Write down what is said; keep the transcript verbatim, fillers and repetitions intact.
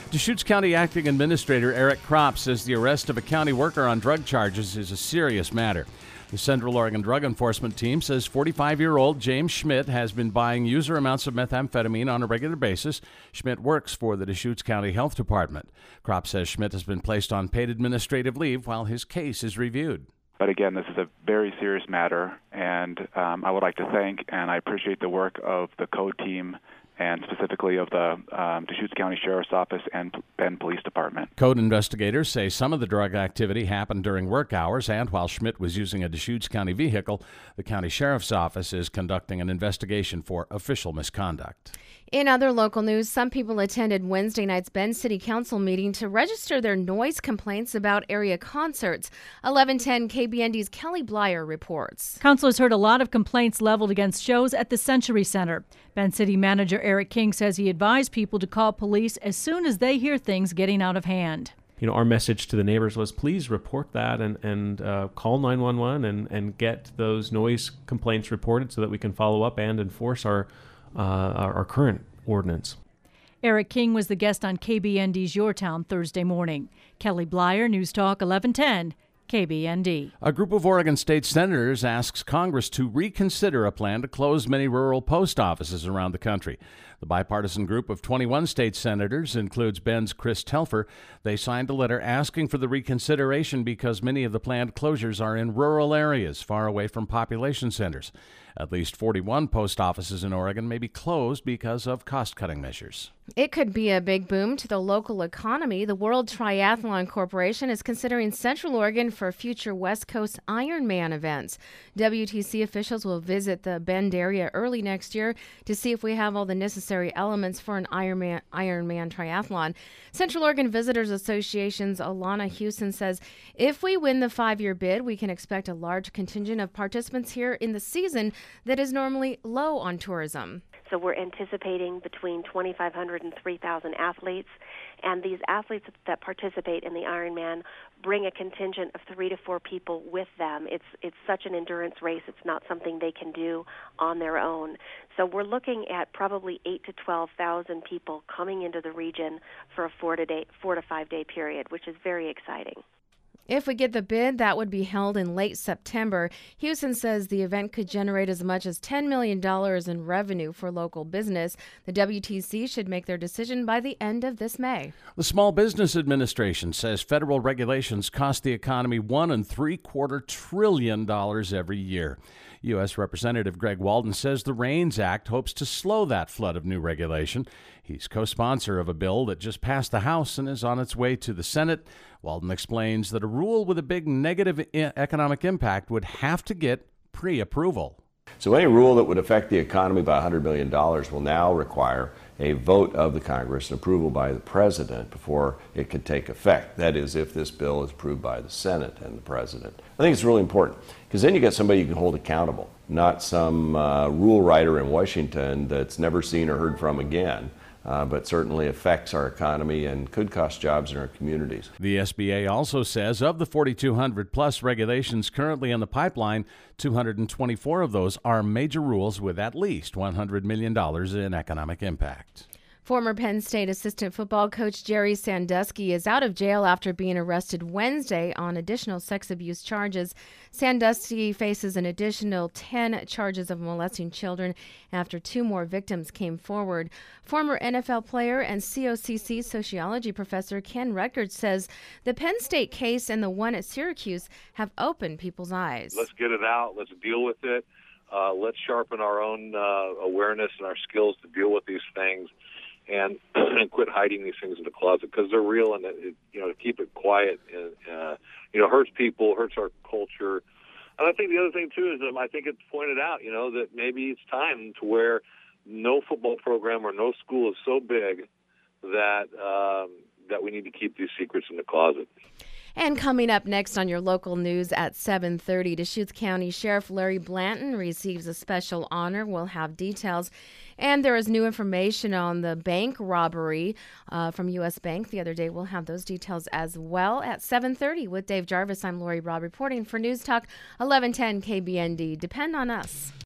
Deschutes County Acting Administrator Eric Kropp says the arrest of a county worker on drug charges is a serious matter. The Central Oregon Drug Enforcement Team says forty-five-year-old James Schmidt has been buying user amounts of methamphetamine on a regular basis. Schmidt works for the Deschutes County Health Department. Kropp says Schmidt has been placed on paid administrative leave while his case is reviewed. But again, this is a very serious matter, and um, I would like to thank and I appreciate the work of the code team and specifically of the um, Deschutes County Sheriff's Office and Bend Police Department. Code investigators say some of the drug activity happened during work hours and while Schmidt was using a Deschutes County vehicle. The county sheriff's office is conducting an investigation for official misconduct. In other local news, some people attended Wednesday night's Bend City Council meeting to register their noise complaints about area concerts. eleven ten K B N D's Kelly Blyer reports. Councilors heard a lot of complaints leveled against shows at the Century Center. Bend City Manager Eric King says he advised people to call police as soon as they hear things getting out of hand. You know, our message to the neighbors was please report that and, and uh, call nine one one and, and get those noise complaints reported so that we can follow up and enforce our uh, our, our current ordinance. Eric King was the guest on K B N D's Your Town Thursday morning. Kelly Blyer, News Talk eleven ten. K B N D. A group of Oregon state senators asks Congress to reconsider a plan to close many rural post offices around the country. The bipartisan group of twenty-one state senators includes Bend's Chris Telfer. They signed a letter asking for the reconsideration because many of the planned closures are in rural areas far away from population centers. At least forty-one post offices in Oregon may be closed because of cost-cutting measures. It could be a big boom to the local economy. The World Triathlon Corporation is considering Central Oregon for future West Coast Ironman events. W T C officials will visit the Bend area early next year to see if we have all the necessary elements for an Ironman, Ironman triathlon. Central Oregon Visitors Association's Alana Houston says if we win the five-year bid, we can expect a large contingent of participants here in the season that is normally low on tourism. So we're anticipating between twenty-five hundred and three thousand athletes, and these athletes that participate in the Ironman bring a contingent of three to four people with them. It's it's such an endurance race. It's not something they can do on their own. So we're looking at probably eight to twelve thousand people coming into the region for a four to day, four to five day period, which is very exciting. If we get the bid, that would be held in late September. Houston says the event could generate as much as ten million dollars in revenue for local business. The W T C should make their decision by the end of this May. The Small Business Administration says federal regulations cost the economy one and three quarter trillion dollars every year. U S. Representative Greg Walden says the REINS Act hopes to slow that flood of new regulation. He's co-sponsor of a bill that just passed the House and is on its way to the Senate. Walden explains that a rule with a big negative I- economic impact would have to get pre-approval. So any rule that would affect the economy by one hundred million dollars will now require a vote of the Congress and approval by the President before it can take effect. That is, if this bill is approved by the Senate and the President. I think it's really important because then you get somebody you can hold accountable, not some uh, rule writer in Washington that's never seen or heard from again. Uh, but certainly affects our economy and could cost jobs in our communities. The S B A also says of the forty-two hundred plus regulations currently in the pipeline, two hundred twenty-four of those are major rules with at least one hundred million dollars in economic impact. Former Penn State assistant football coach Jerry Sandusky is out of jail after being arrested Wednesday on additional sex abuse charges. Sandusky faces an additional ten charges of molesting children after two more victims came forward. Former N F L player and C O C C sociology professor Ken Records says the Penn State case and the one at Syracuse have opened people's eyes. Let's get it out. Let's deal with it. Uh, let's sharpen our own uh, awareness and our skills to deal with these things. And, and quit hiding these things in the closet because they're real, and it, you know, to keep it quiet, uh, you know, hurts people, hurts our culture. And I think the other thing too is um, I think it's pointed out, you know, that maybe it's time to where no football program or no school is so big that um, that we need to keep these secrets in the closet. And coming up next on your local news at seven thirty, Deschutes County Sheriff Larry Blanton receives a special honor. We'll have details. And there is new information on the bank robbery uh, from U S. Bank the other day. We'll have those details as well at seven thirty with Dave Jarvis. I'm Lori Robb reporting for News Talk eleven ten K B N D. Depend on us.